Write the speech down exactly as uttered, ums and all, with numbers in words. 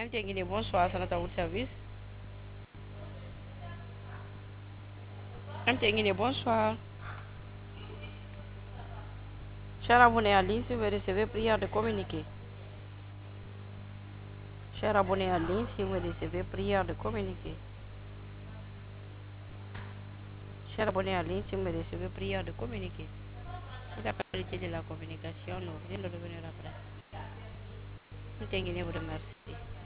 M T Guinée, bonsoir, Sanata Wood Service. M T Guinée, bonsoir. Cher abonné en ligne, si vous recevez, prière de communiquer. Cher abonné en ligne, si vous recevez, prière de communiquer. Cher abonné en ligne, si vous recevez, prière de communiquer. C'est la qualité de la communication, nous venons de revenir après. M T Guinée vous remercie.